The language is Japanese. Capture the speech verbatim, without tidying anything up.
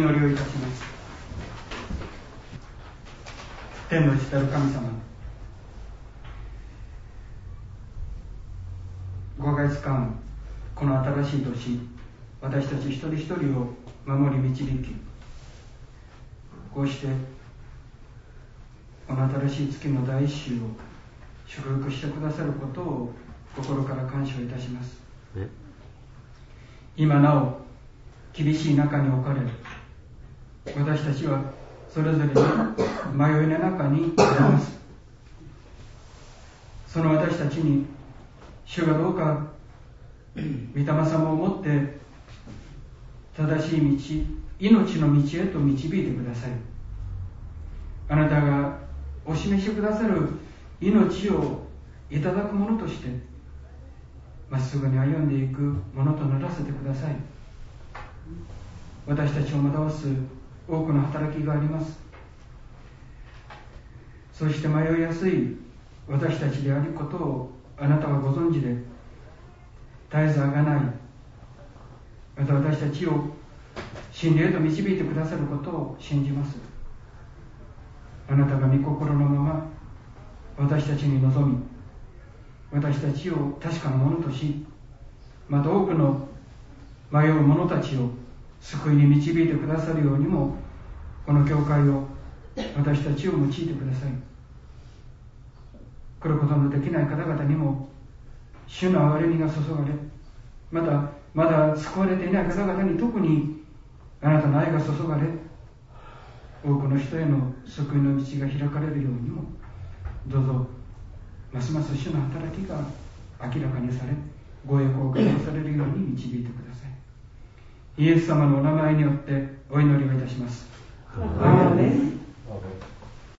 祈りをいたします。天の父たる神様、ごかげつかん、この新しい年、私たち一人一人を守り導き、こうしてこの新しい月の第一週を祝福してくださることを心から感謝いたします。今なお厳しい中に置かれ、私たちはそれぞれに迷いの中にあります。その私たちに主がどうか御霊様をもって正しい道、命の道へと導いてください。あなたがお示しくださる命をいただくものとしてまっすぐに歩んでいくものとならせてください。私たちを惑わす多くの働きがあります。そして迷いやすい私たちであることをあなたはご存知で、絶えずあがない、また私たちを真理へと導いてくださることを信じます。あなたが御心のまま私たちに臨み、私たちを確かなものとし、また多くの迷う者たちを救いに導いてくださるようにも、この教会を、私たちを用いてください。来ることのできない方々にも主の憐れみが注がれ、またまだ救われていない方々に特にあなたの愛が注がれ、多くの人への救いの道が開かれるようにも、どうぞますます主の働きが明らかにされ、ご栄光が表されるように導いてください。イエス様のお名前によってお祈りをいたします。アーメン。